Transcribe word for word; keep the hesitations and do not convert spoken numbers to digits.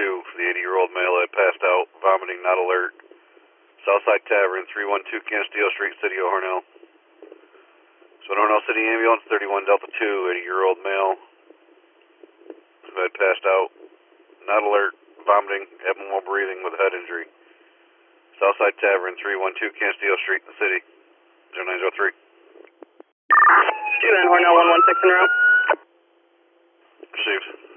two for the eighty-year-old male that passed out, vomiting, not alert. Southside Tavern, three one two Canasteo Street, City of Hornell. So Hornell City Ambulance, thirty-one Delta two, eighty-year-old male who had passed out, not alert, vomiting, abnormal breathing with head injury. Southside Tavern, three one two Canasteo Street, the city, zero nine zero three. two nine Hornell, one one six in route. Received.